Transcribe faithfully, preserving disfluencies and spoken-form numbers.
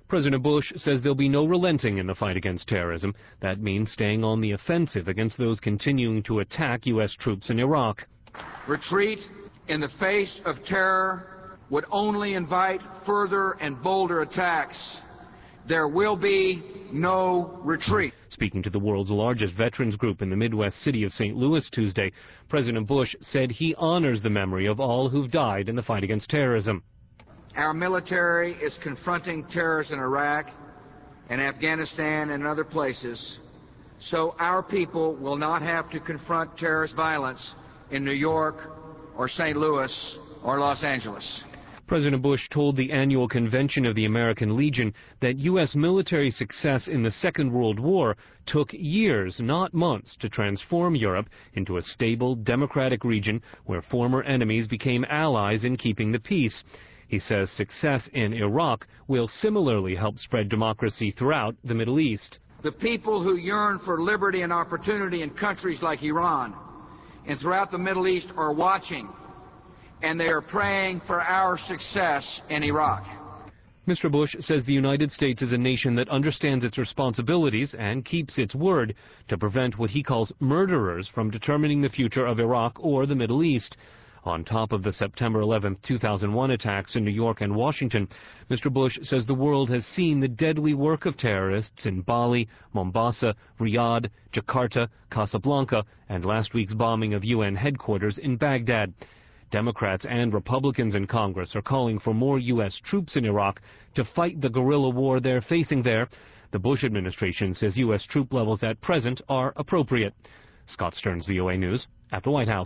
President Bush says there'll be no relenting in the fight against terrorism. That means staying on the offensive against those continuing to attack U S troops in Iraq. Retreat in the face of terror would only invite further and bolder attacks. There will be no retreat. Speaking to the world's largest veterans group in the Midwest city of Saint Louis Tuesday, President Bush said he honors the memory of all who've died in the fight against terrorism. Our military is confronting terrorists in Iraq and Afghanistan and other places, so our people will not have to confront terrorist violence in New York or Saint Louis or Los Angeles. President Bush told the annual convention of the American Legion that U S military success in the Second World War took years, not months, to transform Europe into a stable, democratic region where former enemies became allies in keeping the peace. He says success in Iraq will similarly help spread democracy throughout the Middle East. The people who yearn for liberty and opportunity in countries like Iran and throughout the Middle East are watching, and they are praying for our success in Iraq. Mister Bush says the United States is a nation that understands its responsibilities and keeps its word to prevent what he calls murderers from determining the future of Iraq or the Middle East. On top of the September eleventh, two thousand one attacks in New York and Washington, Mister Bush says the world has seen the deadly work of terrorists in Bali, Mombasa, Riyadh, Jakarta, Casablanca, and last week's bombing of U N headquarters in Baghdad. Democrats and Republicans in Congress are calling for more U S troops in Iraq to fight the guerrilla war they're facing there. The Bush administration says U S troop levels at present are appropriate. Scott Stearns, V O A News, at the White House.